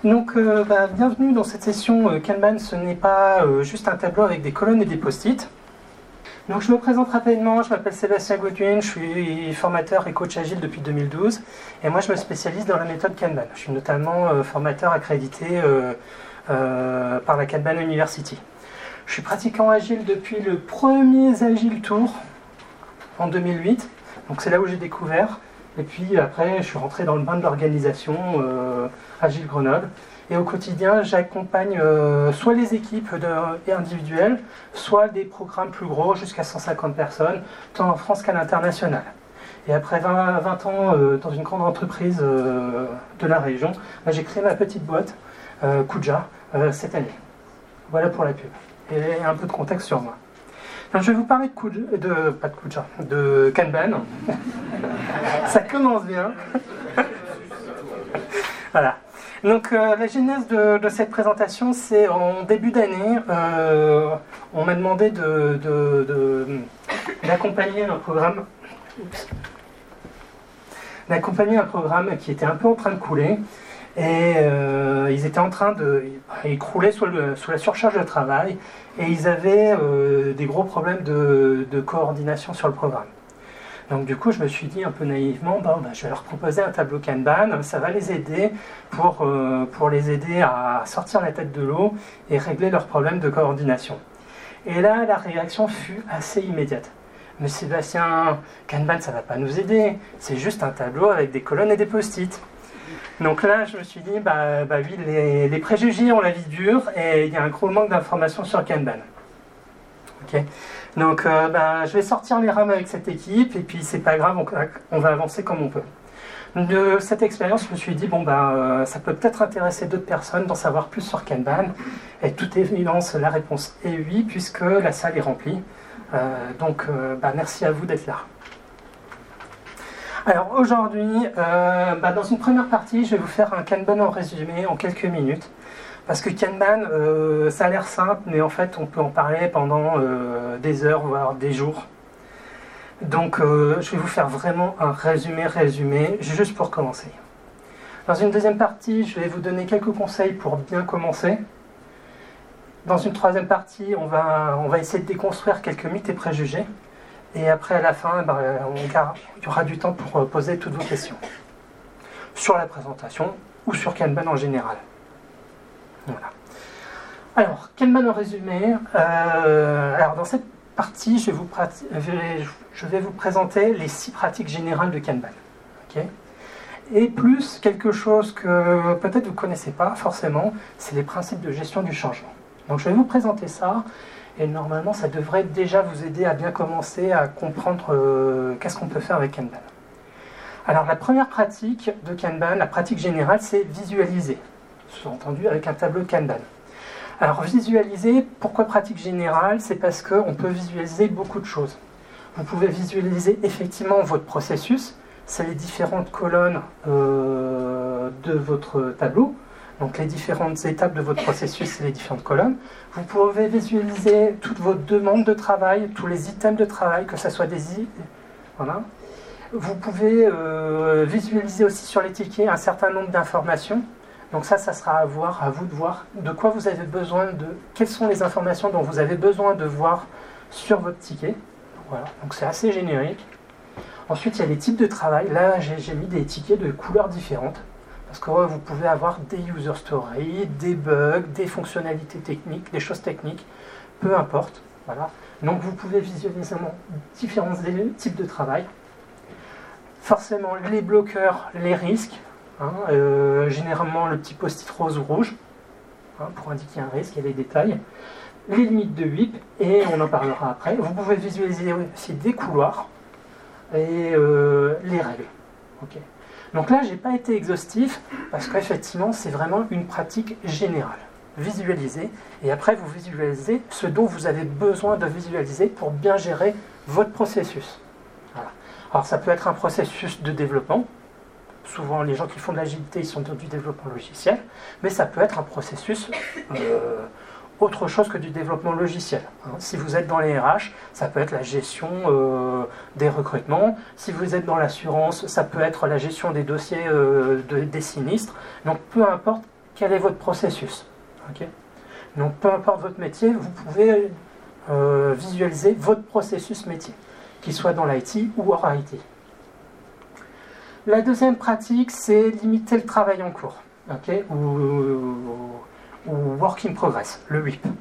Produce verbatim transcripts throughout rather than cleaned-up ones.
Donc, euh, bah, bienvenue dans cette session euh, Kanban. Ce n'est pas euh, juste un tableau avec des colonnes et des post-it. Donc, je me présente rapidement. Je m'appelle Sébastien Godwin. Je suis formateur et coach agile depuis deux mille douze. Et moi, je me spécialise dans la méthode Kanban. Je suis notamment euh, formateur accrédité euh, euh, par la Kanban University. Je suis pratiquant agile depuis le premier Agile Tour en deux mille huit. Donc, c'est là où j'ai découvert. Et puis après, je suis rentré dans le bain de l'organisation euh, Agile Grenoble. Et au quotidien, j'accompagne euh, soit les équipes de, et individuelles, soit des programmes plus gros, jusqu'à cent cinquante personnes, tant en France qu'à l'international. Et après vingt, vingt ans euh, dans une grande entreprise euh, de la région, bah, j'ai créé ma petite boîte, euh, Kuja, euh, cette année. Voilà pour la pub. Et un peu de contexte sur moi. Alors, je vais vous parler de, Kuja, de pas de Kuja, de Kanban. Ça commence bien. Voilà. Donc euh, la genèse de, de cette présentation, c'est en début d'année, euh, on m'a demandé de, de, de, d'accompagner un programme, oups, d'accompagner un programme qui était un peu en train de couler. Et euh, ils étaient en train de... Ils croulaient sous, le, sous la surcharge de travail et ils avaient euh, des gros problèmes de, de coordination sur le programme. Donc du coup, je me suis dit un peu naïvement, bon, ben, je vais leur proposer un tableau Kanban, ça va les aider pour, euh, pour les aider à sortir la tête de l'eau et régler leurs problèmes de coordination. Et là, la réaction fut assez immédiate. Mais Sébastien, Kanban, ça ne va pas nous aider, c'est juste un tableau avec des colonnes et des post-it. Donc là, je me suis dit, bah, bah oui, les, les préjugés ont la vie dure et il y a un gros manque d'informations sur Kanban. Okay. Donc euh, bah, je vais sortir les rames avec cette équipe et puis c'est pas grave, on, on va avancer comme on peut. De cette expérience, je me suis dit, bon, bah, euh, ça peut peut-être intéresser d'autres personnes d'en savoir plus sur Kanban. Et de toute évidence, la réponse est oui, puisque la salle est remplie. Euh, donc euh, bah, merci à vous d'être là. Alors aujourd'hui, euh, bah dans une première partie, je vais vous faire un Kanban en résumé en quelques minutes. Parce que Kanban, euh, ça a l'air simple, mais en fait, on peut en parler pendant euh, des heures, voire des jours. Donc, euh, je vais vous faire vraiment un résumé, résumé, juste pour commencer. Dans une deuxième partie, je vais vous donner quelques conseils pour bien commencer. Dans une troisième partie, on va, on va essayer de déconstruire quelques mythes et préjugés. Et après, à la fin, ben, on, il y aura du temps pour poser toutes vos questions. Sur la présentation ou sur Kanban en général. Voilà. Alors, Kanban en résumé. Euh, alors, dans cette partie, je vais, vous je vais vous présenter les six pratiques générales de Kanban. Okay. Et plus quelque chose que peut-être vous ne connaissez pas forcément, c'est les principes de gestion du changement. Donc, je vais vous présenter ça. Et normalement, ça devrait déjà vous aider à bien commencer à comprendre euh, qu'est-ce qu'on peut faire avec Kanban. Alors, la première pratique de Kanban, la pratique générale, c'est visualiser. Sous-entendu avec un tableau Kanban. Alors, visualiser, pourquoi pratique générale? C'est parce qu'on peut visualiser beaucoup de choses. Vous pouvez visualiser effectivement votre processus, c'est les différentes colonnes euh, de votre tableau. Donc les différentes étapes de votre processus et les différentes colonnes. Vous pouvez visualiser toutes vos demandes de travail, tous les items de travail, que ce soit des... Voilà. Vous pouvez euh, visualiser aussi sur les tickets un certain nombre d'informations. Donc ça, ça sera à voir, à vous de voir de quoi vous avez besoin, de quelles sont les informations dont vous avez besoin de voir sur votre ticket. Voilà. Donc c'est assez générique. Ensuite, il y a les types de travail. Là, j'ai, j'ai mis des tickets de couleurs différentes. Parce que vous pouvez avoir des user stories, des bugs, des fonctionnalités techniques, des choses techniques, peu importe. Voilà. Donc vous pouvez visualiser différents types de travail. Forcément, les bloqueurs, les risques, hein, euh, généralement le petit post-it rose ou rouge, hein, pour indiquer un risque, il y a les détails. Les limites de W I P, et on en parlera après. Vous pouvez visualiser aussi des couloirs et euh, les règles. Okay. Donc là, je n'ai pas été exhaustif parce qu'effectivement, c'est vraiment une pratique générale. Visualiser, et après, vous visualisez ce dont vous avez besoin de visualiser pour bien gérer votre processus. Voilà. Alors, ça peut être un processus de développement. Souvent, les gens qui font de l'agilité, ils sont dans du développement logiciel. Mais ça peut être un processus euh, autre chose que du développement logiciel. Si vous êtes dans les R H, ça peut être la gestion euh, des recrutements. Si vous êtes dans l'assurance, ça peut être la gestion des dossiers euh, de, des sinistres. Donc peu importe quel est votre processus. Okay. Donc peu importe votre métier, vous pouvez euh, visualiser votre processus métier, qu'il soit dans l'I T ou hors I T. La deuxième pratique, c'est limiter le travail en cours, okay, ou, ou work in progress, le W I P.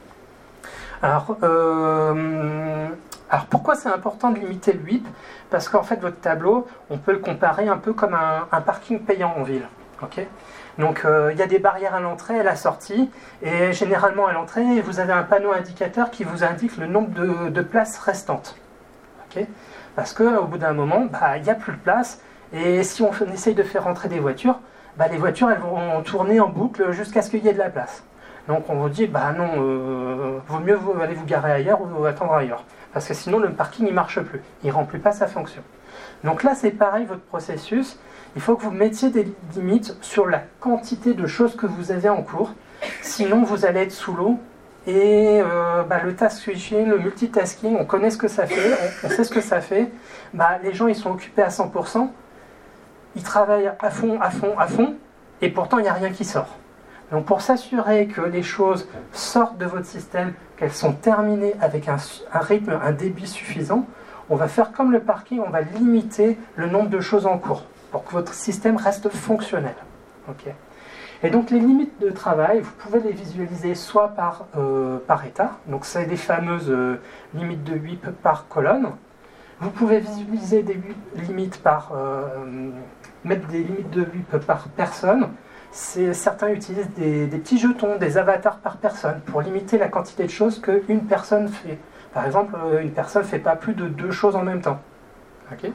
Alors, euh, alors pourquoi c'est important de limiter le W I P? Parce qu'en fait, votre tableau, on peut le comparer un peu comme un, un parking payant en ville. Okay. Donc euh, il y a des barrières à l'entrée et à la sortie, et généralement à l'entrée, vous avez un panneau indicateur qui vous indique le nombre de, de places restantes. Okay. Parce qu'au bout d'un moment, bah, il n'y a plus de place. Et si on essaye de faire rentrer des voitures, bah les voitures elles vont tourner en boucle jusqu'à ce qu'il y ait de la place. Donc on vous dit, bah non, euh, vaut mieux vous, aller vous garer ailleurs ou vous attendre ailleurs. Parce que sinon le parking il ne marche plus, il ne remplit pas sa fonction. Donc là c'est pareil votre processus, il faut que vous mettiez des limites sur la quantité de choses que vous avez en cours. Sinon vous allez être sous l'eau. Et euh, bah, le task switching, le multitasking, on connaît ce que ça fait, on, on sait ce que ça fait. Bah, les gens ils sont occupés à cent pour cent. Ils travaillent à fond, à fond, à fond, et pourtant il n'y a rien qui sort. Donc pour s'assurer que les choses sortent de votre système, qu'elles sont terminées avec un, un rythme, un débit suffisant, on va faire comme le parking, on va limiter le nombre de choses en cours pour que votre système reste fonctionnel. Okay. Et donc les limites de travail, vous pouvez les visualiser soit par, euh, par état, donc c'est des fameuses euh, limites de W I P par colonne. Vous pouvez visualiser des limites par, euh, mettre des limites de W I P par personne. Certains utilisent des, des petits jetons, des avatars par personne, pour limiter la quantité de choses qu'une personne fait. Par exemple, une personne ne fait pas plus de deux choses en même temps. Okay.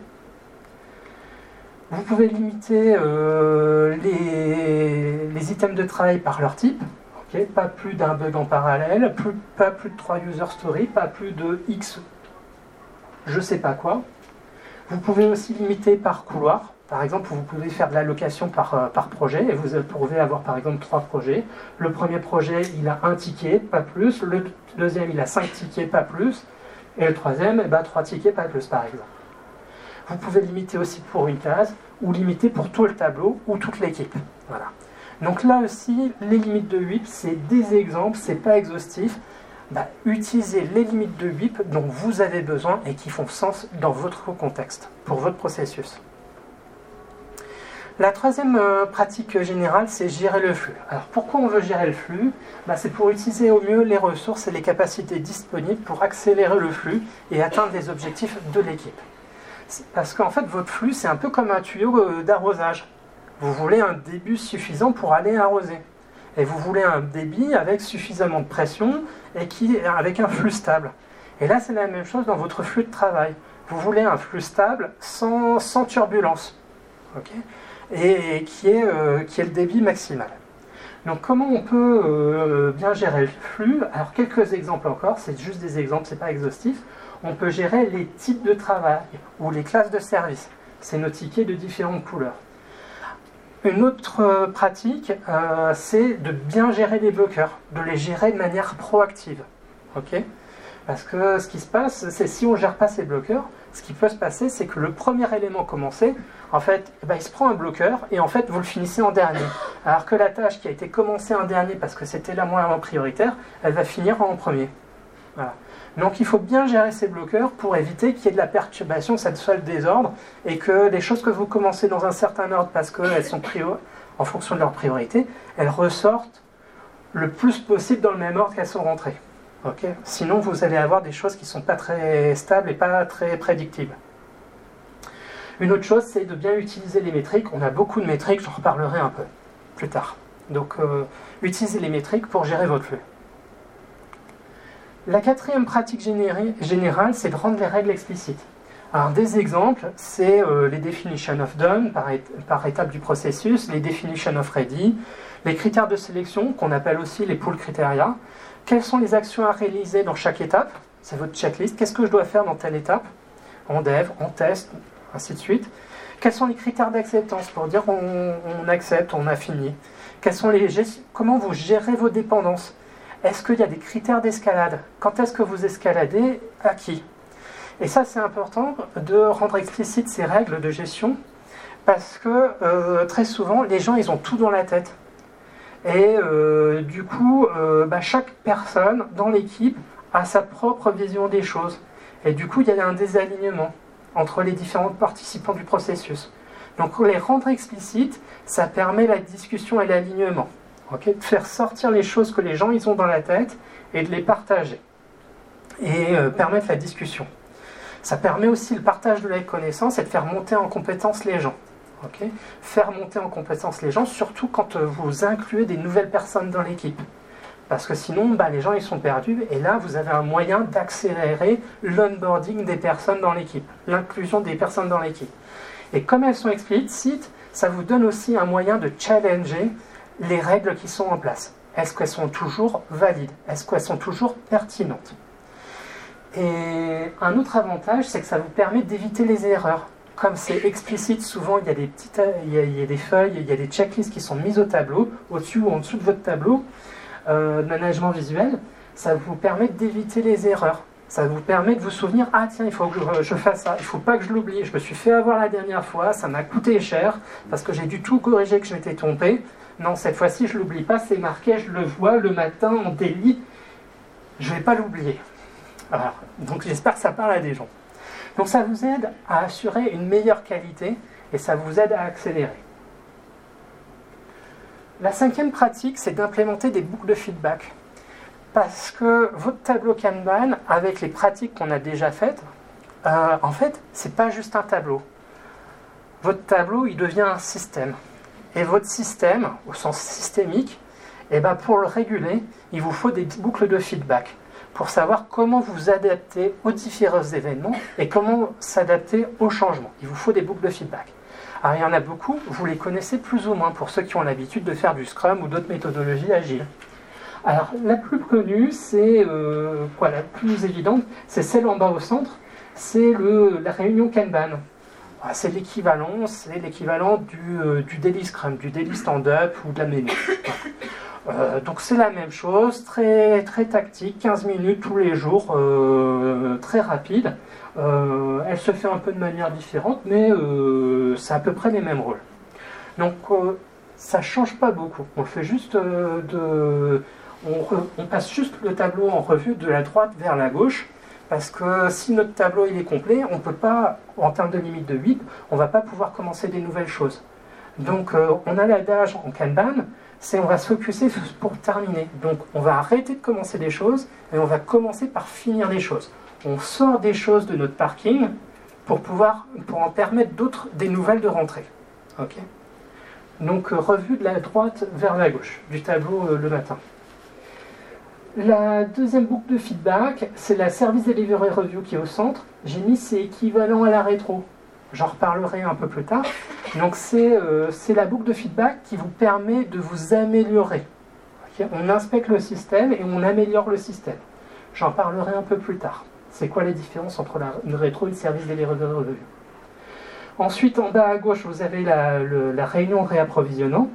Vous pouvez limiter euh, les, les items de travail par leur type. Okay. Pas plus d'un bug en parallèle, plus, pas plus de trois user stories, pas plus de X je sais pas quoi. Vous pouvez aussi limiter par couloir. Par exemple, vous pouvez faire de l'allocation par, euh, par projet, et vous pouvez avoir par exemple trois projets. Le premier projet, il a un ticket, pas plus. Le deuxième, il a cinq tickets, pas plus. Et le troisième, eh ben, trois tickets, pas plus, par exemple. Vous pouvez limiter aussi pour une case, ou limiter pour tout le tableau, ou toute l'équipe. Voilà. Donc là aussi, les limites de W I P, c'est des exemples, c'est pas exhaustif. Bah, utilisez les limites de W I P dont vous avez besoin et qui font sens dans votre contexte, pour votre processus. La troisième euh, pratique générale, c'est gérer le flux. Alors pourquoi on veut gérer le flux? Bah, c'est pour utiliser au mieux les ressources et les capacités disponibles pour accélérer le flux et atteindre les objectifs de l'équipe. Parce qu'en fait, votre flux, c'est un peu comme un tuyau euh, d'arrosage. Vous voulez un débit suffisant pour aller arroser. Et vous voulez un débit avec suffisamment de pression et qui, avec un flux stable. Et là, c'est la même chose dans votre flux de travail. Vous voulez un flux stable sans, sans turbulence, okay, et, et qui, est, euh, qui est le débit maximal. Donc comment on peut euh, bien gérer le flux? Alors quelques exemples encore, c'est juste des exemples, c'est pas exhaustif. On peut gérer les types de travail ou les classes de service. C'est nos tickets de différentes couleurs. Une autre pratique, euh, c'est de bien gérer les bloqueurs, de les gérer de manière proactive. Okay, parce que ce qui se passe, c'est si on ne gère pas ces bloqueurs, ce qui peut se passer, c'est que le premier élément commencé, en fait, eh ben, il se prend un bloqueur et en fait, vous le finissez en dernier. Alors que la tâche qui a été commencée en dernier parce que c'était la moins prioritaire, elle va finir en premier. Voilà. Donc il faut bien gérer ces bloqueurs pour éviter qu'il y ait de la perturbation, que ça soit le désordre, et que les choses que vous commencez dans un certain ordre parce qu'elles sont priori- en fonction de leur priorité, elles ressortent le plus possible dans le même ordre qu'elles sont rentrées. Okay. Sinon, vous allez avoir des choses qui ne sont pas très stables et pas très prédictibles. Une autre chose, c'est de bien utiliser les métriques. On a beaucoup de métriques, j'en reparlerai un peu plus tard. Donc, euh, utilisez les métriques pour gérer votre flux. La quatrième pratique générale, c'est de rendre les règles explicites. Alors, des exemples, c'est euh, les definition of done par, é par étape du processus, les definition of ready, les critères de sélection, qu'on appelle aussi les pool criteria. Quelles sont les actions à réaliser dans chaque étape? C'est votre checklist. Qu'est-ce que je dois faire dans telle étape? En dev, en test, ainsi de suite. Quels sont les critères d'acceptance pour dire on, on accepte, on a fini? Quels sont les, comment vous gérez vos dépendances? Est-ce qu'il y a des critères d'escalade? Quand est-ce que vous escaladez? À qui? Et ça, c'est important de rendre explicite ces règles de gestion parce que euh, très souvent, les gens, ils ont tout dans la tête. Et euh, du coup, euh, bah, chaque personne dans l'équipe a sa propre vision des choses. Et du coup, il y a un désalignement entre les différents participants du processus. Donc les rendre explicites, ça permet la discussion et l'alignement. Okay, de faire sortir les choses que les gens ils ont dans la tête et de les partager. Et euh, permettre la discussion. Ça permet aussi le partage de la connaissance et de faire monter en compétence les gens. Okay, faire monter en compétence les gens, surtout quand euh, vous incluez des nouvelles personnes dans l'équipe. Parce que sinon, bah, les gens ils sont perdus et là, vous avez un moyen d'accélérer l'onboarding des personnes dans l'équipe, l'inclusion des personnes dans l'équipe. Et comme elles sont explicites, ça vous donne aussi un moyen de challenger les règles qui sont en place. Est-ce qu'elles sont toujours valides? Est-ce qu'elles sont toujours pertinentes? Et un autre avantage, c'est que ça vous permet d'éviter les erreurs. Comme c'est explicite, souvent il y a des petites, il y a, il y a des feuilles, il y a des checklists qui sont mises au tableau, au-dessus ou en dessous de votre tableau euh, de management visuel. Ça vous permet d'éviter les erreurs. Ça vous permet de vous souvenir, ah tiens, il faut que je fasse ça, il ne faut pas que je l'oublie. Je me suis fait avoir la dernière fois, ça m'a coûté cher, parce que j'ai dû tout corriger, que je m'étais trompé. Non, cette fois-ci, je ne l'oublie pas, c'est marqué, je le vois le matin en délit, je ne vais pas l'oublier. Voilà. Donc j'espère que ça parle à des gens. Donc ça vous aide à assurer une meilleure qualité et ça vous aide à accélérer. La cinquième pratique, c'est d'implémenter des boucles de feedback. Parce que votre tableau Kanban, avec les pratiques qu'on a déjà faites, euh, en fait, ce n'est pas juste un tableau. Votre tableau, il devient un système. Et votre système, au sens systémique, eh ben pour le réguler, il vous faut des boucles de feedback pour savoir comment vous adapter aux différents événements et comment s'adapter aux changements. Il vous faut des boucles de feedback. Alors il y en a beaucoup, vous les connaissez plus ou moins pour ceux qui ont l'habitude de faire du Scrum ou d'autres méthodologies agiles. Alors la plus connue, c'est euh, quoi, la plus évidente, c'est celle en bas au centre, c'est le, la réunion Kanban. C'est l'équivalent, c'est l'équivalent du, euh, du daily Scrum, du daily stand-up ou de la mémo. Euh, donc c'est la même chose, très, très tactique, quinze minutes tous les jours, euh, très rapide. Euh, elle se fait un peu de manière différente, mais euh, c'est à peu près les mêmes rôles. Donc euh, ça ne change pas beaucoup. On fait juste euh, de, on, re, on passe juste le tableau en revue de la droite vers la gauche, parce que si notre tableau il est complet, on ne peut pas, en termes de limite de huit, on ne va pas pouvoir commencer des nouvelles choses. Donc euh, on a l'adage en Kanban, c'est on va se focuser pour terminer. Donc on va arrêter de commencer des choses et on va commencer par finir les choses. On sort des choses de notre parking pour pouvoir pour en permettre d'autres, des nouvelles de rentrer. Okay. Donc euh, revue de la droite vers la gauche du tableau euh, le matin. La deuxième boucle de feedback, c'est la Service Delivery Review qui est au centre. J'ai mis c'est équivalent à la rétro. J'en reparlerai un peu plus tard. Donc c'est euh, c'est la boucle de feedback qui vous permet de vous améliorer. Okay, on inspecte le système et on améliore le système. J'en parlerai un peu plus tard. C'est quoi les différences entre la, une rétro et une Service Delivery Review? Ensuite, en bas à gauche, vous avez la, le, la réunion réapprovisionnant.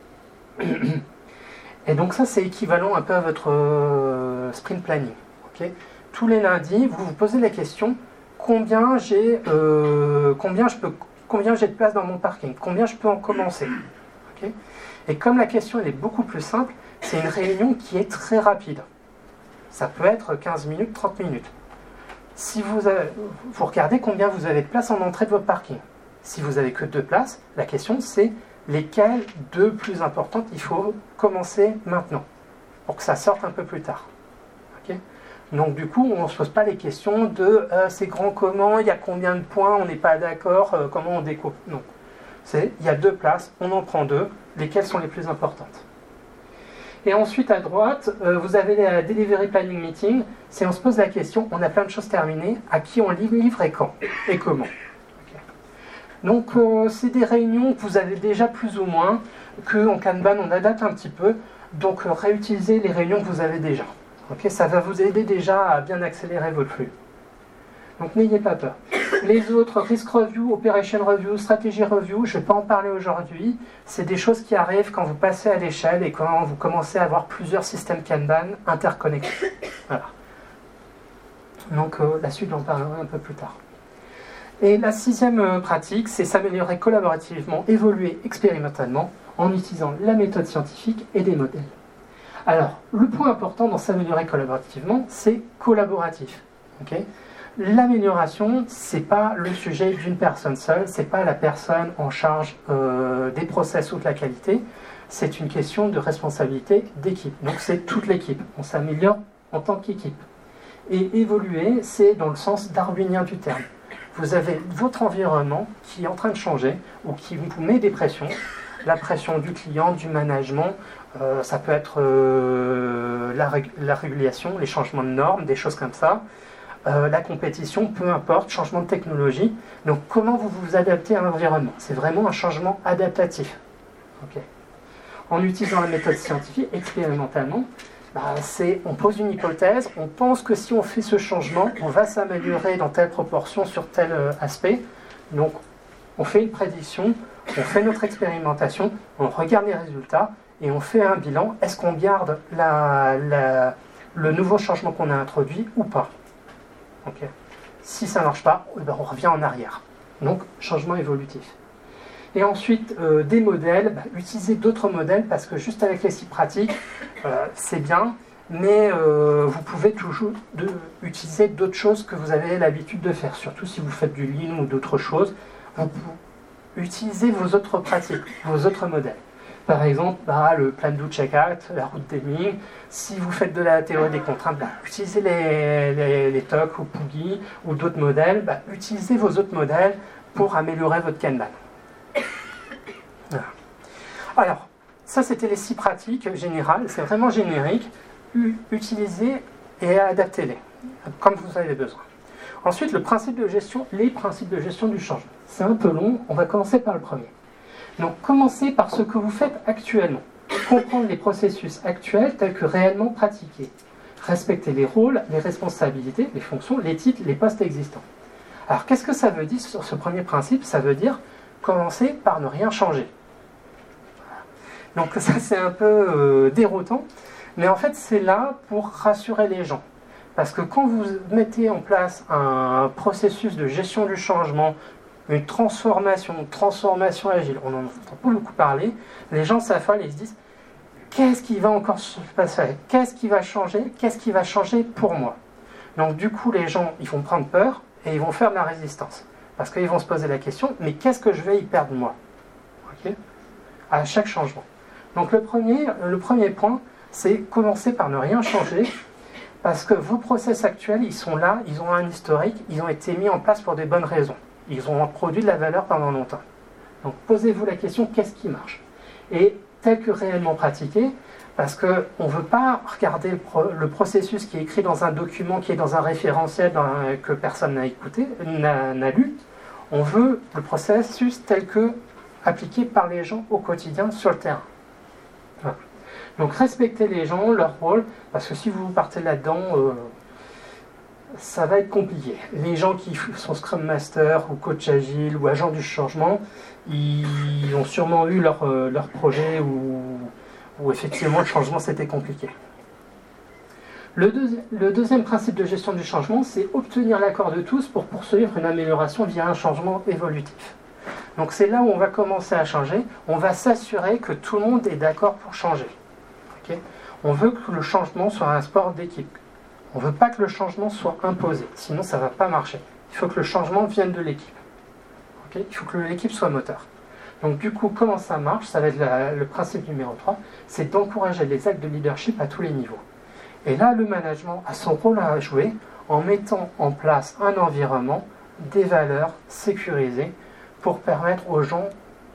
Et donc ça, c'est équivalent un peu à votre euh, sprint planning. Okay, tous les lundis, vous vous posez la question, combien j'ai euh, combien je peux combien j'ai de place dans mon parking, combien je peux en commencer. Okay, et comme la question elle est beaucoup plus simple, c'est une réunion qui est très rapide. Ça peut être quinze minutes, trente minutes. Si vous, avez, vous regardez combien vous avez de place en entrée de votre parking. Si vous n'avez que deux places, la question c'est lesquelles deux plus importantes il faut commencer maintenant pour que ça sorte un peu plus tard. Okay, donc du coup, on ne se pose pas les questions de euh, c'est grand comment, il y a combien de points, on n'est pas d'accord, euh, comment on découpe. Non. C'est il y a deux places, on en prend deux, lesquelles sont les plus importantes. Et ensuite à droite, euh, vous avez la Delivery Planning Meeting, c'est on se pose la question, on a plein de choses terminées, à qui on livre et quand et comment. Okay. Donc euh, c'est des réunions que vous avez déjà plus ou moins, qu'en Kanban on adapte un petit peu, donc euh, réutilisez les réunions que vous avez déjà. Okay, ça va vous aider déjà à bien accélérer votre flux. Donc n'ayez pas peur. Les autres, Risk Review, Operation Review, Strategy Review, je ne vais pas en parler aujourd'hui. C'est des choses qui arrivent quand vous passez à l'échelle et quand vous commencez à avoir plusieurs systèmes Kanban interconnectés. Voilà. Donc euh, la suite, j'en parlerai un peu plus tard. Et la sixième euh, pratique, c'est s'améliorer collaborativement, évoluer expérimentalement en utilisant la méthode scientifique et des modèles. Alors, le point important dans s'améliorer collaborativement, c'est collaboratif. Okay ? L'amélioration, ce n'est pas le sujet d'une personne seule, ce n'est pas la personne en charge euh, des process ou de la qualité, c'est une question de responsabilité d'équipe. Donc c'est toute l'équipe, on s'améliore en tant qu'équipe. Et évoluer, c'est dans le sens darwinien du terme. Vous avez votre environnement qui est en train de changer ou qui vous met des pressions, la pression du client, du management, euh, ça peut être euh, la, rég la régulation, les changements de normes, des choses comme ça. Euh, la compétition, peu importe, changement de technologie. Donc comment vous vous adaptez à l'environnement? C'est vraiment un changement adaptatif. Okay. En utilisant la méthode scientifique, expérimentalement, bah, on pose une hypothèse, on pense que si on fait ce changement, on va s'améliorer dans telle proportion sur tel euh, aspect. Donc on fait une prédiction, on fait notre expérimentation, on regarde les résultats et on fait un bilan. Est-ce qu'on garde la, la, le nouveau changement qu'on a introduit ou pas? Okay. Si ça ne marche pas, ben on revient en arrière. Donc, changement évolutif. Et ensuite, euh, des modèles, bah, utiliser d'autres modèles, parce que juste avec les sites pratiques, euh, c'est bien, mais euh, vous pouvez toujours de, utiliser d'autres choses que vous avez l'habitude de faire, surtout si vous faites du lean ou d'autres choses. Vous, utilisez vos autres pratiques, vos autres modèles. Par exemple, bah, le plan do checkout, la route Deming. Si vous faites de la théorie des contraintes, bah, utilisez les, les, les T O C ou Poogie ou d'autres modèles. Bah, utilisez vos autres modèles pour améliorer votre Kanban. Voilà. Alors, ça c'était les six pratiques générales. C'est vraiment générique. U utilisez et adaptez-les, comme vous avez besoin. Ensuite, le principe de gestion, les principes de gestion du changement. C'est un peu long, on va commencer par le premier. Donc, commencez par ce que vous faites actuellement. Comprendre les processus actuels tels que réellement pratiqués. Respecter les rôles, les responsabilités, les fonctions, les titres, les postes existants. Alors, qu'est-ce que ça veut dire sur ce premier principe? Ça veut dire commencer par ne rien changer. Donc, ça, c'est un peu euh, déroutant. Mais en fait, c'est là pour rassurer les gens. Parce que quand vous mettez en place un processus de gestion du changement, une transformation, une transformation agile, on n'en entend pas beaucoup parler, les gens s'affolent et ils se disent qu'est-ce qui va encore se passer? Qu'est-ce qui va changer? Qu'est-ce qui va changer pour moi? Donc du coup, les gens, ils vont prendre peur et ils vont faire de la résistance. Parce qu'ils vont se poser la question, mais qu'est-ce que je vais y perdre moi? Okay, à chaque changement. Donc le premier, le premier point, c'est commencer par ne rien changer, parce que vos process actuels, ils sont là, ils ont un historique, ils ont été mis en place pour des bonnes raisons. Ils ont produit de la valeur pendant longtemps. Donc posez-vous la question, qu'est-ce qui marche? Et tel que réellement pratiqué, parce qu'on ne veut pas regarder le, pro, le processus qui est écrit dans un document, qui est dans un référentiel dans un, que personne n'a écouté, n'a lu. On veut le processus tel que appliqué par les gens au quotidien sur le terrain. Voilà. Donc respectez les gens, leur rôle, parce que si vous partez là-dedans, euh, ça va être compliqué. Les gens qui sont Scrum Master ou coach agile ou agents du changement, ils ont sûrement eu leur, euh, leur projet où, où effectivement le changement c'était compliqué. Le, deuxi le deuxième principe de gestion du changement, c'est obtenir l'accord de tous pour poursuivre une amélioration via un changement évolutif. Donc c'est là où on va commencer à changer, on va s'assurer que tout le monde est d'accord pour changer. Okay, on veut que le changement soit un sport d'équipe. On ne veut pas que le changement soit imposé, sinon ça ne va pas marcher. Il faut que le changement vienne de l'équipe. Okay, il faut que l'équipe soit moteur. Donc du coup, comment ça marche? Ça va être la, le principe numéro trois, c'est d'encourager les actes de leadership à tous les niveaux. Et là, le management a son rôle à jouer en mettant en place un environnement, des valeurs sécurisées pour permettre aux gens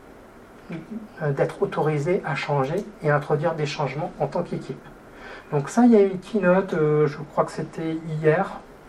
d'être autorisés à changer et à introduire des changements en tant qu'équipe. Donc ça, il y a une keynote, euh, je crois que c'était hier,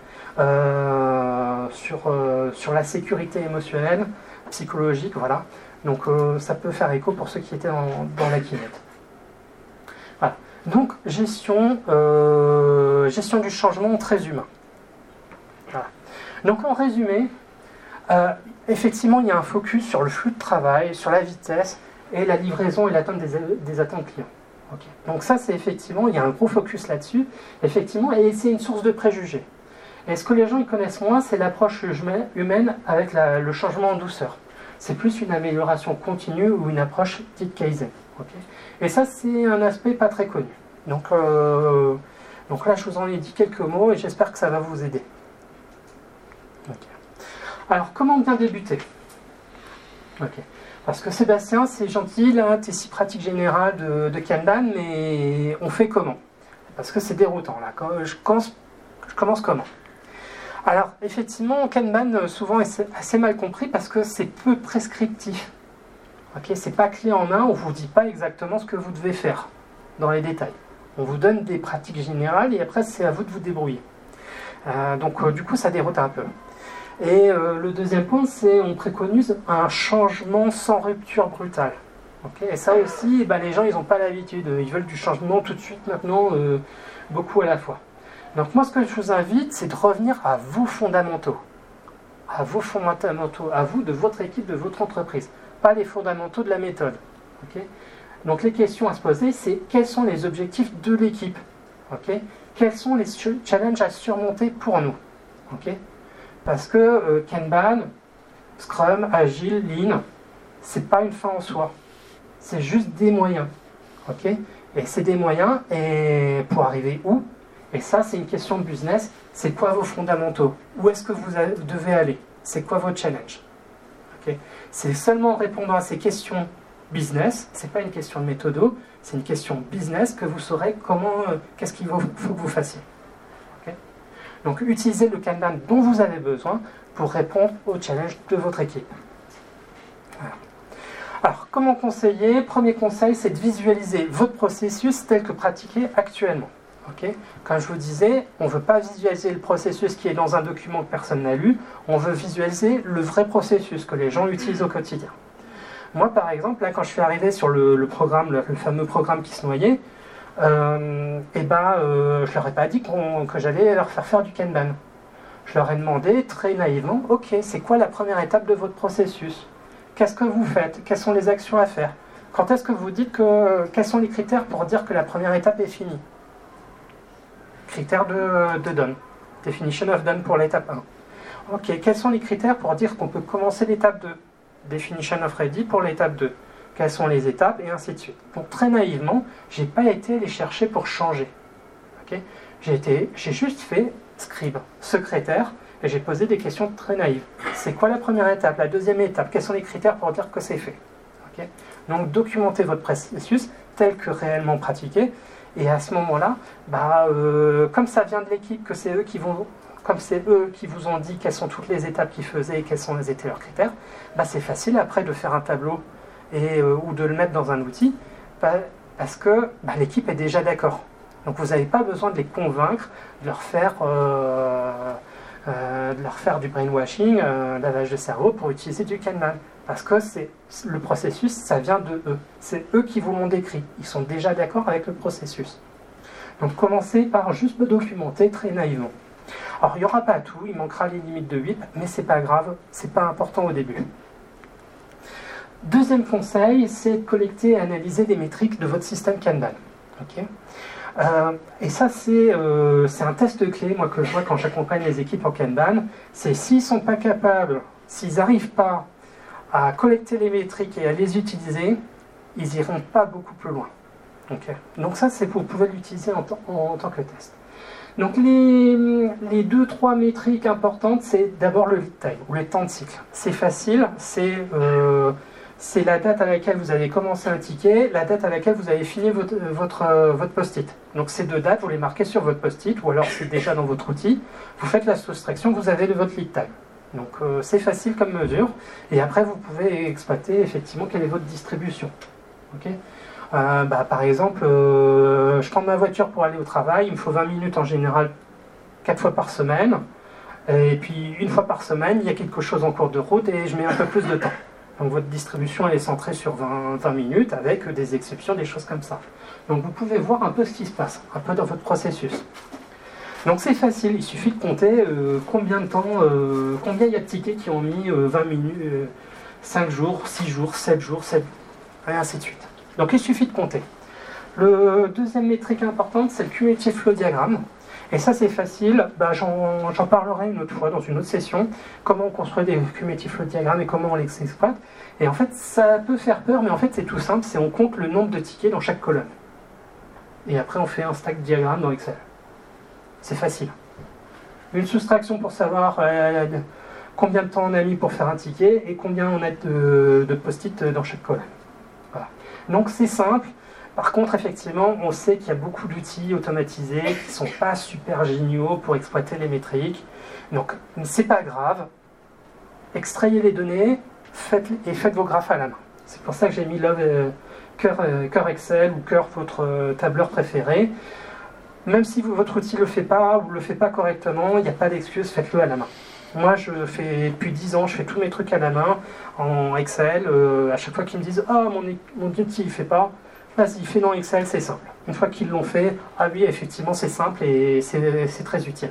euh, sur, euh, sur la sécurité émotionnelle, psychologique, voilà. Donc euh, ça peut faire écho pour ceux qui étaient dans, dans la keynote. Voilà. Donc gestion, euh, gestion du changement très humain. Voilà. Donc en résumé, euh, effectivement il y a un focus sur le flux de travail, sur la vitesse et la livraison et l'atteinte des, des attentes clients. Okay. Donc ça c'est effectivement, il y a un gros focus là-dessus, effectivement, et c'est une source de préjugés. Et ce que les gens ils connaissent moins, c'est l'approche humaine avec la, le changement en douceur. C'est plus une amélioration continue ou une approche dite Kaizen. Okay, et ça, c'est un aspect pas très connu. Donc, euh, donc là, je vous en ai dit quelques mots et j'espère que ça va vous aider. Okay. Alors, comment bien débuter? Okay. Parce que Sébastien, c'est gentil, là, tu es si pratique générale de, de Kanban, mais on fait comment? Parce que c'est déroutant, là. Quand je, commence, je commence comment? Alors, effectivement, Kanban, souvent, est assez mal compris parce que c'est peu prescriptif. Okay, c'est pas clé en main, on ne vous dit pas exactement ce que vous devez faire dans les détails. On vous donne des pratiques générales et après, c'est à vous de vous débrouiller. Euh, donc, euh, du coup, ça déroute un peu. Et euh, le deuxième point, c'est on préconise un changement sans rupture brutale. Okay, et ça aussi, eh ben, les gens, ils n'ont pas l'habitude. Ils veulent du changement tout de suite, maintenant, euh, beaucoup à la fois. Donc moi, ce que je vous invite, c'est de revenir à vos fondamentaux. À vos fondamentaux, à vous, de votre équipe, de votre entreprise. Pas les fondamentaux de la méthode. Okay, donc les questions à se poser, c'est quels sont les objectifs de l'équipe? Okay, quels sont les challenges à surmonter pour nous? Okay, parce que euh, Kanban, Scrum, Agile, Lean, c'est pas une fin en soi. C'est juste des moyens. Okay, et c'est des moyens, et pour arriver où? Et ça, c'est une question de business. C'est quoi vos fondamentaux? Où est-ce que vous devez aller? C'est quoi votre challenge? Okay, c'est seulement en répondant à ces questions business, c'est pas une question de méthodo, c'est une question business que vous saurez comment, euh, qu'est-ce qu'il faut, faut que vous fassiez. Okay, donc, utilisez le Kanban dont vous avez besoin pour répondre aux challenges de votre équipe. Voilà. Alors, comment conseiller? Premier conseil, c'est de visualiser votre processus tel que pratiqué actuellement. Okay, comme je vous disais, on ne veut pas visualiser le processus qui est dans un document que personne n'a lu, on veut visualiser le vrai processus que les gens utilisent au quotidien. Moi, par exemple, là, quand je suis arrivé sur le, le programme, le, le fameux programme qui se noyait, euh, et ben, euh, je leur ai pas dit qu'on, que j'allais leur faire faire du Kanban. Je leur ai demandé très naïvement, ok, c'est quoi la première étape de votre processus? Qu'est-ce que vous faites? Quelles sont les actions à faire? Quand est-ce que vous dites que, quels sont les critères pour dire que la première étape est finie? Critères de, de done. Definition of done pour l'étape un. Ok, quels sont les critères pour dire qu'on peut commencer l'étape deux? Definition of ready pour l'étape deux. Quelles sont les étapes et ainsi de suite. Donc très naïvement, je n'ai pas été les chercher pour changer. Okay, j'ai, été, j'ai juste fait scribe, secrétaire, et j'ai posé des questions très naïves. C'est quoi la première étape? La deuxième étape? Quels sont les critères pour dire que c'est fait? Okay, donc documentez votre processus tel que réellement pratiqué. Et à ce moment-là, bah, euh, comme ça vient de l'équipe, que c'est eux qui vont, comme c'est eux qui vous ont dit quelles sont toutes les étapes qu'ils faisaient et quels sont étaient leurs critères, bah, c'est facile après de faire un tableau et, euh, ou de le mettre dans un outil bah, parce que bah, l'équipe est déjà d'accord. Donc vous n'avez pas besoin de les convaincre, de leur faire, euh, euh, de leur faire du brainwashing, euh, lavage de cerveau pour utiliser du Kanban. Parce que c'est, le processus, ça vient de eux. C'est eux qui vous l'ont décrit. Ils sont déjà d'accord avec le processus. Donc commencez par juste me documenter très naïvement. Alors il n'y aura pas tout, il manquera les limites de huit, mais c'est pas grave, c'est pas important au début. Deuxième conseil, c'est de collecter et analyser des métriques de votre système Kanban. Okay, euh, et ça, c'est, euh, c'est un test clé, moi, que je vois quand j'accompagne les équipes en Kanban. C'est s'ils ne sont pas capables, s'ils n'arrivent pas à collecter les métriques et à les utiliser, ils n'iront pas beaucoup plus loin. Okay. Donc ça, c'est, vous pouvez l'utiliser en, en, en tant que test. Donc les, les deux, trois métriques importantes, c'est d'abord le lead time, ou le temps de cycle. C'est facile, c'est, euh, c'est la date à laquelle vous avez commencé un ticket, la date à laquelle vous avez fini votre, votre, euh, votre post-it. Donc ces deux dates, vous les marquez sur votre post-it, ou alors c'est déjà dans votre outil. Vous faites la soustraction, vous avez de votre lead time. Donc euh, c'est facile comme mesure, et après vous pouvez exploiter effectivement quelle est votre distribution. Okay, euh, bah, par exemple, euh, je prends ma voiture pour aller au travail, il me faut vingt minutes en général, quatre fois par semaine, et puis une fois par semaine, il y a quelque chose en cours de route et je mets un peu plus de temps. Donc votre distribution elle est centrée sur vingt, vingt minutes avec des exceptions, des choses comme ça. Donc vous pouvez voir un peu ce qui se passe, un peu dans votre processus. Donc c'est facile, il suffit de compter euh, combien de temps, euh, combien il y a de tickets qui ont mis euh, vingt minutes, euh, cinq jours, six jours, sept jours, sept, et ainsi de suite. Donc il suffit de compter. Le deuxième métrique importante, c'est le cumulative flow diagramme. Et ça, c'est facile, ben, j'en, j'en parlerai une autre fois dans une autre session, comment on construit des cumulative flow diagrammes et comment on les exploite. Et en fait, ça peut faire peur, mais en fait, c'est tout simple, c'est on compte le nombre de tickets dans chaque colonne. Et après, on fait un stack diagramme dans Excel. C'est facile. Une soustraction pour savoir euh, combien de temps on a mis pour faire un ticket et combien on a de, de post-it dans chaque colonne. Voilà. Donc, c'est simple. Par contre, effectivement, on sait qu'il y a beaucoup d'outils automatisés qui ne sont pas super géniaux pour exploiter les métriques. Donc, c'est pas grave. Extrayez les données faites, et faites vos graphes à la main. C'est pour ça que j'ai mis Love, euh, cœur, euh, cœur Excel ou cœur votre euh, tableur préféré. Même si vous, votre outil ne le fait pas ou ne le fait pas correctement, il n'y a pas d'excuse, faites-le à la main. Moi, je fais depuis dix ans, je fais tous mes trucs à la main en Excel. Euh, à chaque fois qu'ils me disent « Ah, mon, mon outil ne fait pas », vas-y, fais dans Excel, c'est simple. Une fois qu'ils l'ont fait, ah oui, effectivement, c'est simple et c'est, c'est très utile.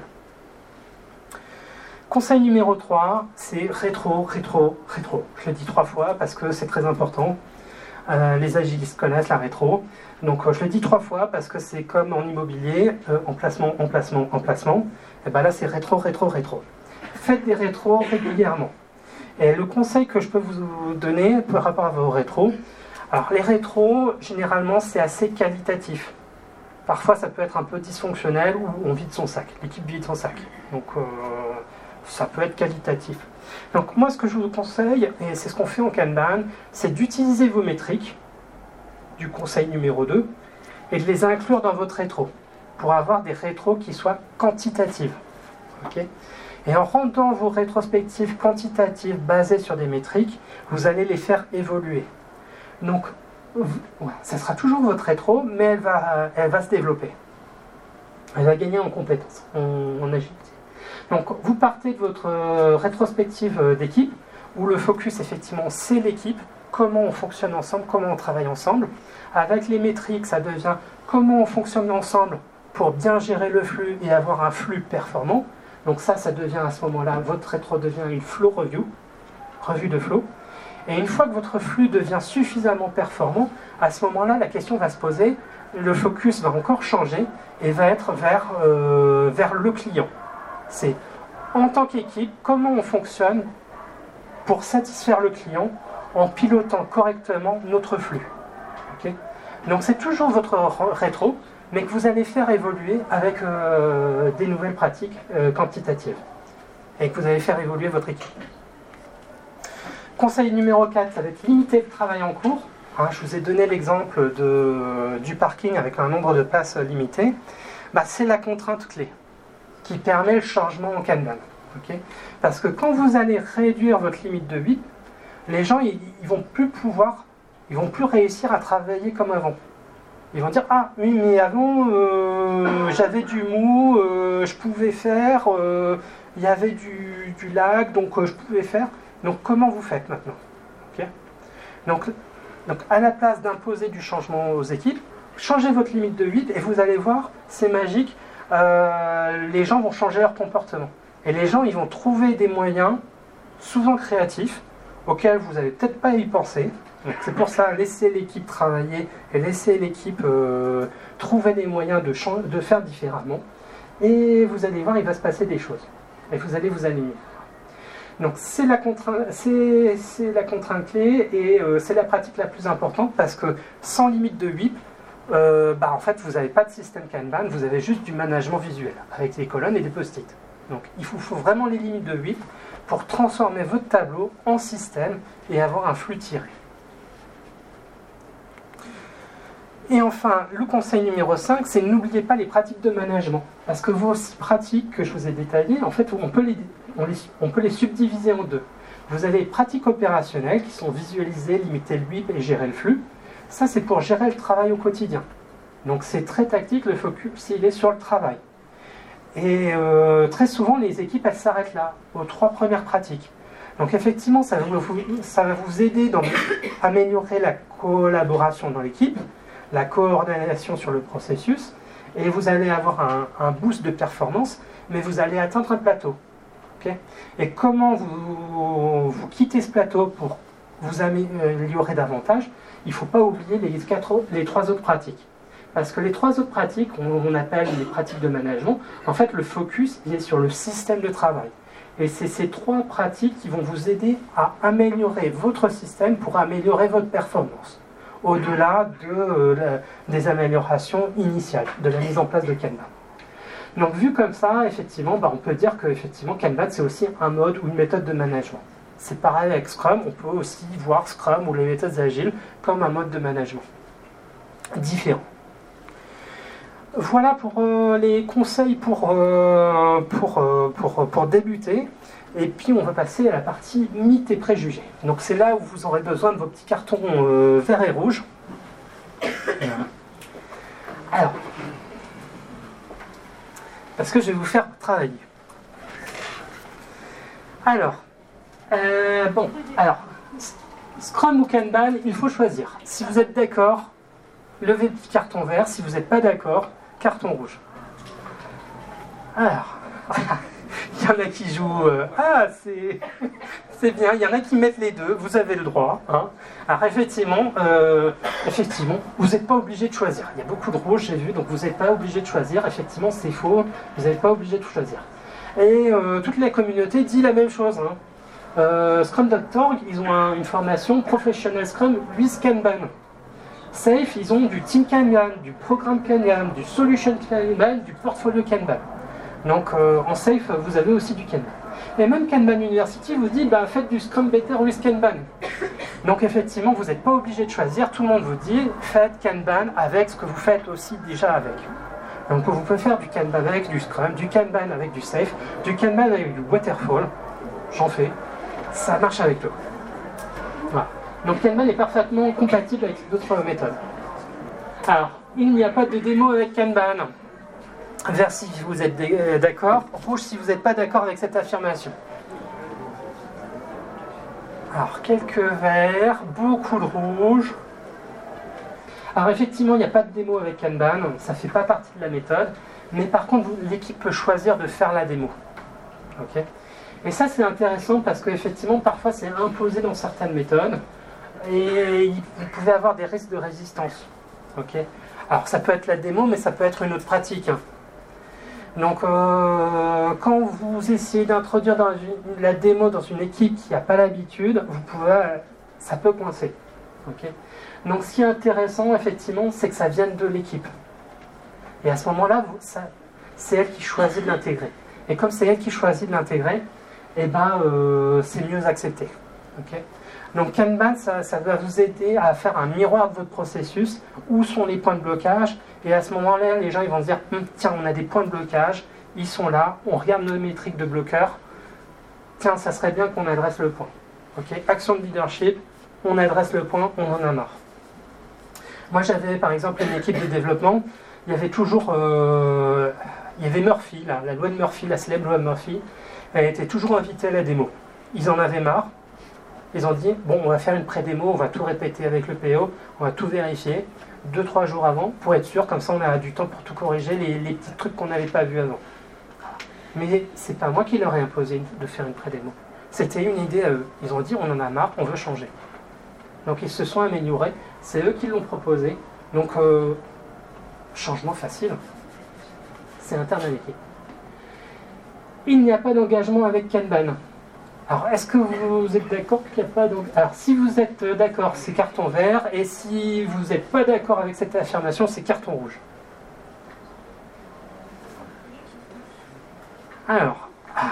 Conseil numéro trois, c'est rétro, rétro, rétro. Je le dis trois fois parce que c'est très important. Euh, les agilistes connaissent la rétro. Donc euh, je le dis trois fois parce que c'est comme en immobilier, euh, emplacement, emplacement, emplacement. Et bien là, c'est rétro, rétro, rétro. Faites des rétros régulièrement. Et le conseil que je peux vous donner par rapport à vos rétros, alors les rétros, généralement, c'est assez qualitatif. Parfois, ça peut être un peu dysfonctionnel ou on vide son sac. L'équipe vide son sac. Donc, euh, ça peut être qualitatif. Donc, moi, ce que je vous conseille, et c'est ce qu'on fait en Kanban, c'est d'utiliser vos métriques du conseil numéro deux et de les inclure dans votre rétro pour avoir des rétros qui soient quantitatives. Okay ? Et en rendant vos rétrospectives quantitatives basées sur des métriques, vous allez les faire évoluer. Donc, ouais, ça sera toujours votre rétro, mais elle va, elle va se développer. Elle va gagner en compétences, en, en agilité. Donc, vous partez de votre euh, rétrospective euh, d'équipe, où le focus, effectivement, c'est l'équipe, comment on fonctionne ensemble, comment on travaille ensemble. Avec les métriques, ça devient comment on fonctionne ensemble pour bien gérer le flux et avoir un flux performant. Donc ça, ça devient à ce moment-là, votre rétro devient une flow review, revue de flow. Et une fois que votre flux devient suffisamment performant, à ce moment-là, la question va se poser, le focus va encore changer et va être vers, euh, vers le client. C'est en tant qu'équipe, comment on fonctionne pour satisfaire le client en pilotant correctement notre flux. Okay ? Donc c'est toujours votre rétro, mais que vous allez faire évoluer avec euh, des nouvelles pratiques euh, quantitatives et que vous allez faire évoluer votre équipe. Conseil numéro quatre, ça va être limiter le travail en cours. Hein, je vous ai donné l'exemple de, du parking avec un nombre de places limité. Bah, c'est la contrainte clé qui permet le changement en Kanban. Okay ? Parce que quand vous allez réduire votre limite de huit, les gens ils, ils vont plus pouvoir, ils vont plus réussir à travailler comme avant. Ils vont dire « Ah oui, mais avant, euh, j'avais du mou, euh, je pouvais faire, euh, il y avait du, du lag, donc euh, je pouvais faire. » Donc comment vous faites maintenant? Okay. donc, donc à la place d'imposer du changement aux équipes, changez votre limite de huit et vous allez voir, c'est magique, euh, les gens vont changer leur comportement. Et les gens, ils vont trouver des moyens, souvent créatifs, auxquels vous n'avez peut-être pas y penser. Donc, c'est pour ça, laissez l'équipe travailler et laissez l'équipe euh, trouver des moyens de, de faire différemment. Et vous allez voir, il va se passer des choses. Et vous allez vous aligner. Donc c'est la contrainte, c'est, c'est la contrainte clé et euh, c'est la pratique la plus importante parce que sans limite de huit, euh, bah, en fait vous n'avez pas de système Kanban, vous avez juste du management visuel avec des colonnes et des post-it. Donc il vous faut vraiment les limites de huit pour transformer votre tableau en système et avoir un flux tiré. Et enfin, le conseil numéro cinq, c'est n'oubliez pas les pratiques de management. Parce que vos six pratiques que je vous ai détaillées, en fait, on peut les, on les, on peut les subdiviser en deux. Vous avez les pratiques opérationnelles qui sont visualiser, limiter le W I P et gérer le flux. Ça, c'est pour gérer le travail au quotidien. Donc, c'est très tactique, le focus, il est sur le travail. Et euh, très souvent, les équipes, elles s'arrêtent là, aux trois premières pratiques. Donc, effectivement, ça va vous, ça va vous aider à améliorer la collaboration dans l'équipe, la coordination sur le processus, et vous allez avoir un, un boost de performance, mais vous allez atteindre un plateau. Okay ? Et comment vous, vous quittez ce plateau pour vous améliorer davantage? Il ne faut pas oublier les, quatre, les trois autres pratiques. Parce que les trois autres pratiques, on, on appelle les pratiques de management, en fait le focus il est sur le système de travail. Et c'est ces trois pratiques qui vont vous aider à améliorer votre système pour améliorer votre performance, au-delà de, euh, la, des améliorations initiales, de la mise en place de Kanban. Donc vu comme ça, effectivement, bah, on peut dire que effectivement, Kanban c'est aussi un mode ou une méthode de management. C'est pareil avec Scrum, on peut aussi voir Scrum ou les méthodes agiles comme un mode de management différent. Voilà pour euh, les conseils pour, euh, pour, euh, pour, pour débuter. Et puis on va passer à la partie mythes et préjugés. Donc c'est là où vous aurez besoin de vos petits cartons euh, verts et rouges. Alors, parce que je vais vous faire travailler. Alors, euh, bon, alors, Scrum ou Kanban, il faut choisir. Si vous êtes d'accord, levez le petit carton vert. Si vous n'êtes pas d'accord, carton rouge. Alors, il y en a qui jouent... Euh, ah, c'est, c'est bien. Il y en a qui mettent les deux. Vous avez le droit. Hein. Alors, effectivement, euh, effectivement, vous n'êtes pas obligé de choisir. Il y a beaucoup de rouge, j'ai vu, donc vous n'êtes pas obligé de choisir. Effectivement, c'est faux. Vous n'êtes pas obligé de choisir. Et euh, toute la communauté dit la même chose. Hein. Euh, Scrum point org, ils ont un, une formation Professional Scrum with Kanban. Safe, ils ont du Team Kanban, du Programme Kanban, du Solution Kanban, du Portfolio Kanban. Donc euh, en Safe, vous avez aussi du Kanban. Et même Kanban University vous dit, bah, faites du Scrum Better with Kanban. Donc effectivement, vous n'êtes pas obligé de choisir, tout le monde vous dit, faites Kanban avec ce que vous faites aussi déjà avec. Donc vous pouvez faire du Kanban avec du Scrum, du Kanban avec du Safe, du Kanban avec du Waterfall, j'en fais, ça marche avec eux. Voilà. Donc Kanban est parfaitement compatible avec d'autres méthodes. Alors, il n'y a pas de démo avec Kanban. Vert si vous êtes d'accord, rouge si vous n'êtes pas d'accord avec cette affirmation. Alors, quelques verts, beaucoup de rouge. Alors effectivement, il n'y a pas de démo avec Kanban, ça ne fait pas partie de la méthode, mais par contre, l'équipe peut choisir de faire la démo. Okay. Et ça, c'est intéressant parce qu'effectivement, parfois, c'est imposé dans certaines méthodes. Et vous pouvez avoir des risques de résistance. Okay. Alors ça peut être la démo, mais ça peut être une autre pratique. Hein. Donc euh, quand vous essayez d'introduire dans une, la démo dans une équipe qui n'a pas l'habitude, vous pouvez, ça peut coincer. Okay. Donc ce qui est intéressant, effectivement, c'est que ça vienne de l'équipe. Et à ce moment-là, vous, ça, c'est elle qui choisit de l'intégrer. Et comme c'est elle qui choisit de l'intégrer, eh ben, euh, c'est mieux accepté. Okay. Donc Kanban, ça, ça va vous aider à faire un miroir de votre processus, où sont les points de blocage, et à ce moment-là, les gens ils vont se dire, hm, tiens, on a des points de blocage, ils sont là, on regarde nos métriques de bloqueurs, tiens, ça serait bien qu'on adresse le point. Okay. Action de leadership, on adresse le point, on en a marre. Moi j'avais par exemple une équipe de développement, il y avait toujours, euh, il y avait Murphy, là, la loi de Murphy, la célèbre loi de Murphy, elle était toujours invitée à la démo. Ils en avaient marre. Ils ont dit, bon, on va faire une pré-démo, on va tout répéter avec le P O, on va tout vérifier, deux, trois jours avant, pour être sûr, comme ça on a du temps pour tout corriger, les, les petits trucs qu'on n'avait pas vus avant. Mais c'est pas moi qui leur ai imposé de faire une pré-démo. C'était une idée à eux. Ils ont dit, on en a marre, on veut changer. Donc ils se sont améliorés, c'est eux qui l'ont proposé. Donc, euh, changement facile. C'est interne à l'équipe. Il n'y a pas d'engagement avec Kanban. Alors, est-ce que vous êtes d'accord qu'il n'y a pas d'engagement ? Alors, si vous êtes d'accord, c'est carton vert, et si vous n'êtes pas d'accord avec cette affirmation, c'est carton rouge. Alors,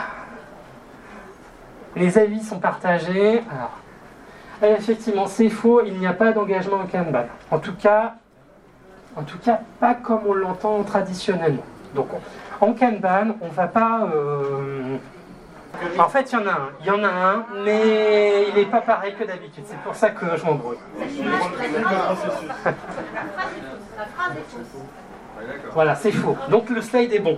les avis sont partagés. Alors, effectivement, c'est faux, il n'y a pas d'engagement en Kanban. En tout cas, en tout cas, pas comme on l'entend traditionnellement. Donc, en Kanban, on ne va pas... Euh, En fait, il y en a un, il y en a un, mais il n'est pas pareil que d'habitude. C'est pour ça que je m'embrouille. Voilà, c'est faux. Donc le slide est bon.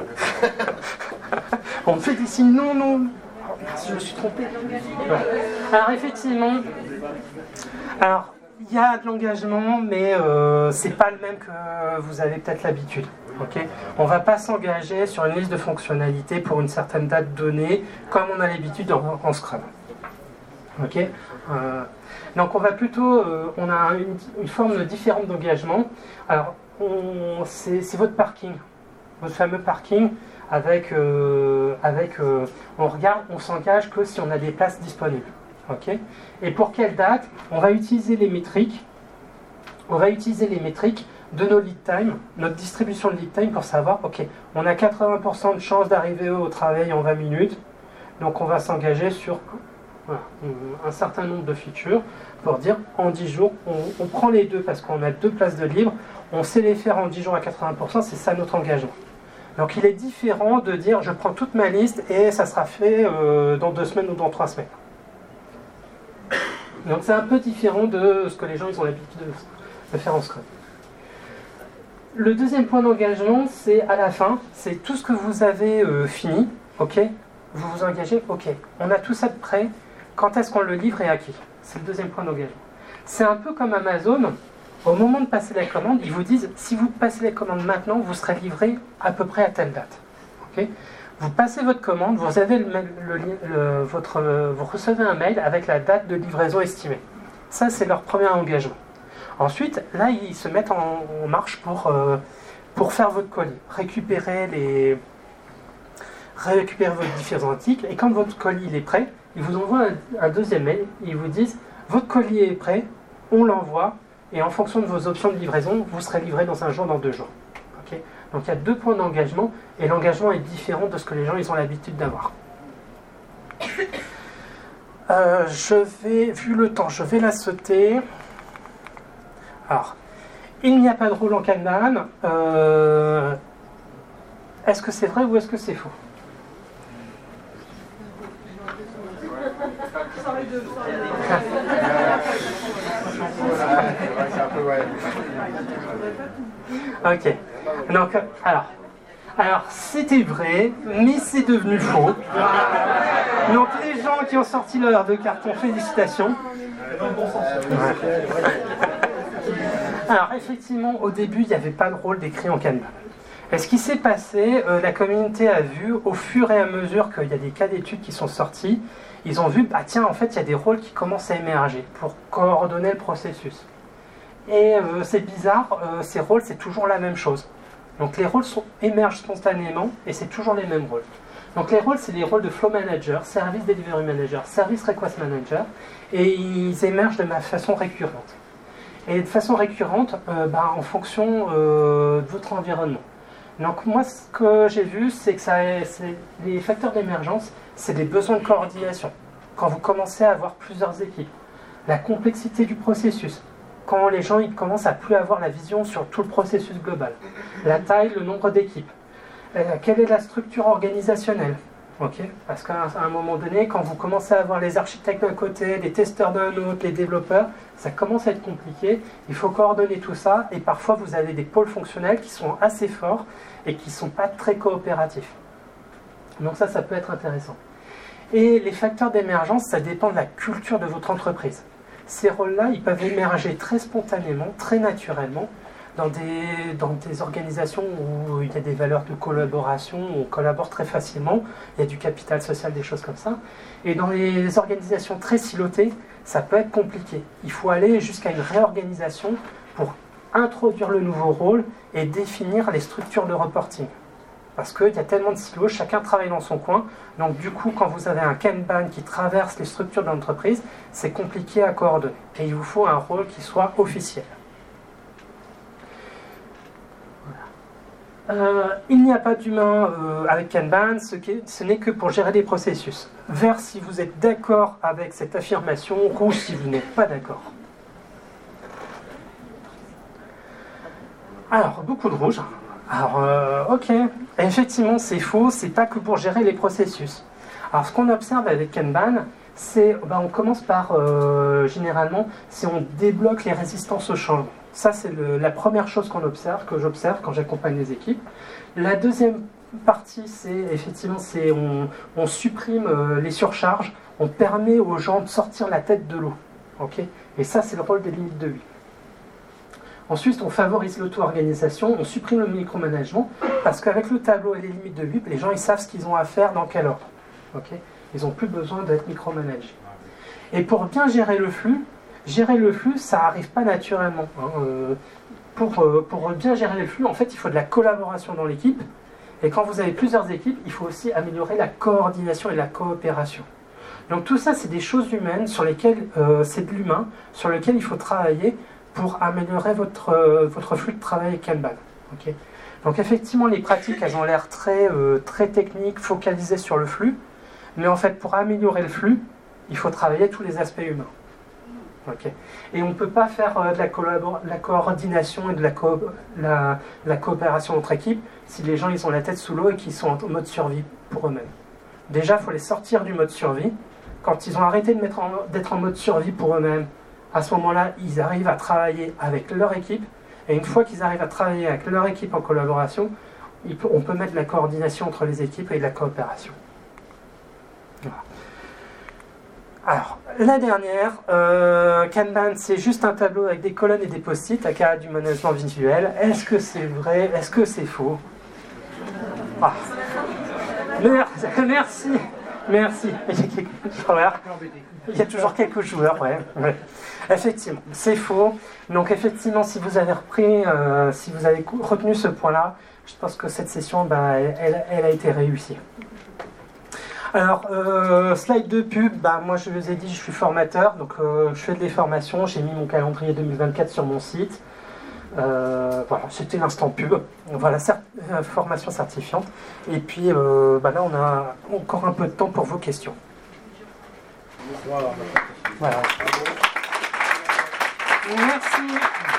On me fait des signes, non, non. Je me suis trompé. Voilà. Alors effectivement, alors il y a de l'engagement, mais euh, c'est pas le même que vous avez peut-être l'habitude. Okay. On ne va pas s'engager sur une liste de fonctionnalités pour une certaine date donnée, comme on a l'habitude en, en Scrum. Okay. Euh, donc on va plutôt, euh, on a une, une forme différente d'engagement. Alors on, c'est, c'est votre parking, votre fameux parking avec, euh, avec euh, on regarde, on s'engage que si on a des places disponibles. Okay. Et pour quelle date? On va utiliser les métriques, on va utiliser les métriques de nos lead time, notre distribution de lead time pour savoir, ok, on a quatre-vingts pour cent de chance d'arriver au travail en vingt minutes, donc on va s'engager sur voilà, un certain nombre de features pour dire en dix jours, on, on prend les deux parce qu'on a deux places de libre, on sait les faire en dix jours à quatre-vingts pour cent, c'est ça notre engagement. Donc il est différent de dire je prends toute ma liste et ça sera fait euh, dans deux semaines ou dans trois semaines. Donc c'est un peu différent de ce que les gens ils ont l'habitude de, de faire en Scrum. Le deuxième point d'engagement, c'est à la fin, c'est tout ce que vous avez euh, fini, ok, vous vous engagez, ok, on a tout ça de prêt, quand est-ce qu'on le livre et à qui? C'est le deuxième point d'engagement. C'est un peu comme Amazon, au moment de passer la commande, ils vous disent, si vous passez la commande maintenant, vous serez livré à peu près à telle date. Okay, vous passez votre commande, vous, avez le, le, le, votre, vous recevez un mail avec la date de livraison estimée. Ça, c'est leur premier engagement. Ensuite, là, ils se mettent en, en marche pour, euh, pour faire votre colis, récupérer, les, récupérer vos différents articles. Et quand votre colis il est prêt, ils vous envoient un, un deuxième mail. Ils vous disent, votre colis est prêt, on l'envoie, et en fonction de vos options de livraison, vous serez livré dans un jour, dans deux jours. Okay, donc il y a deux points d'engagement, et l'engagement est différent de ce que les gens ils ont l'habitude d'avoir. Euh, je vais, vu le temps, je vais la sauter. Alors, il n'y a pas de rôle en Kanban. Euh, est-ce que c'est vrai ou est-ce que c'est faux? Ok. Donc, alors, alors c'était vrai, mais c'est devenu faux. Donc, les gens qui ont sorti leur de carton, félicitations. Alors effectivement, au début, il n'y avait pas de rôle décrit en Kanban. Et ce qui s'est passé, euh, la communauté a vu, au fur et à mesure qu'il y a des cas d'études qui sont sortis, ils ont vu, bah tiens, en fait, il y a des rôles qui commencent à émerger pour coordonner le processus. Et euh, c'est bizarre, euh, ces rôles, c'est toujours la même chose. Donc les rôles sont, émergent spontanément et c'est toujours les mêmes rôles. Donc les rôles, c'est les rôles de Flow Manager, Service Delivery Manager, Service Request Manager, et ils émergent de ma façon récurrente. Et de façon récurrente, euh, bah, en fonction euh, de votre environnement. Donc moi, ce que j'ai vu, c'est que ça, c'est, les facteurs d'émergence, c'est des besoins de coordination. Quand vous commencez à avoir plusieurs équipes, la complexité du processus, quand les gens ils commencent à plus avoir la vision sur tout le processus global, la taille, le nombre d'équipes, euh, quelle est la structure organisationnelle. Okay. Parce qu'à un moment donné, quand vous commencez à avoir les architectes d'un côté, les testeurs d'un autre, les développeurs, ça commence à être compliqué. Il faut coordonner tout ça et parfois vous avez des pôles fonctionnels qui sont assez forts et qui ne sont pas très coopératifs. Donc ça, ça peut être intéressant. Et les facteurs d'émergence, ça dépend de la culture de votre entreprise. Ces rôles-là, ils peuvent émerger très spontanément, très naturellement, dans des, dans des organisations où il y a des valeurs de collaboration, où on collabore très facilement, il y a du capital social, des choses comme ça. Et dans les organisations très silotées, ça peut être compliqué. Il faut aller jusqu'à une réorganisation pour introduire le nouveau rôle et définir les structures de reporting. Parce qu'il y a tellement de silos, chacun travaille dans son coin. Donc du coup, quand vous avez un Kanban qui traverse les structures de l'entreprise, c'est compliqué à coordonner. Et il vous faut un rôle qui soit officiel. Euh, il n'y a pas d'humain euh, avec Kanban, ce, qui est, ce n'est que pour gérer des processus. Vert si vous êtes d'accord avec cette affirmation, rouge si vous n'êtes pas d'accord. Alors, beaucoup de rouge. Alors, euh, ok, effectivement c'est faux, c'est pas que pour gérer les processus. Alors ce qu'on observe avec Kanban, c'est, ben, on commence par, euh, généralement, si on débloque les résistances au changement. Ça, c'est le, la première chose qu'on observe, que j'observe quand j'accompagne les équipes. La deuxième partie, c'est effectivement, c'est on, on supprime euh, les surcharges, on permet aux gens de sortir la tête de l'eau. Okay, et ça, c'est le rôle des limites de huit. Ensuite, on favorise l'auto-organisation, on supprime le micromanagement, parce qu'avec le tableau et les limites de huit, les gens ils savent ce qu'ils ont à faire dans quel ordre. Okay, ils n'ont plus besoin d'être micromanagés. Et pour bien gérer le flux, gérer le flux, ça n'arrive pas naturellement. Hein. Euh, pour, euh, pour bien gérer les flux, en fait, il faut de la collaboration dans l'équipe. Et quand vous avez plusieurs équipes, il faut aussi améliorer la coordination et la coopération. Donc tout ça, c'est des choses humaines sur lesquelles, euh, c'est de l'humain, sur lequel il faut travailler pour améliorer votre, euh, votre flux de travail avec Kanban. Okay. Donc effectivement, les pratiques, elles ont l'air très, euh, très techniques, focalisées sur le flux. Mais en fait, pour améliorer le flux, il faut travailler tous les aspects humains. Okay. Et on ne peut pas faire euh, de la, la coordination et de la, co la, la coopération entre équipes si les gens ils ont la tête sous l'eau et qu'ils sont en mode survie pour eux-mêmes. Déjà, il faut les sortir du mode survie. Quand ils ont arrêté d'être en, en mode survie pour eux-mêmes, à ce moment-là, ils arrivent à travailler avec leur équipe. Et une fois qu'ils arrivent à travailler avec leur équipe en collaboration, peut, on peut mettre de la coordination entre les équipes et de la coopération. Voilà. Alors, la dernière, euh, Kanban, c'est juste un tableau avec des colonnes et des post-it, aka du management visuel. Est-ce que c'est vrai? Est-ce que c'est faux? Ah. Merci, merci. Il y a toujours quelques joueurs, ouais. ouais. Effectivement, c'est faux. Donc effectivement, si vous avez repris, euh, si vous avez retenu ce point-là, je pense que cette session, bah, elle, elle a été réussie. Alors, euh, slide de pub, bah, moi je vous ai dit, je suis formateur, donc euh, je fais des formations, j'ai mis mon calendrier deux mille vingt-quatre sur mon site. Euh, voilà, c'était l'instant pub. Voilà, cert euh, formation certifiante. Et puis euh, bah là, on a encore un peu de temps pour vos questions. Voilà. Merci.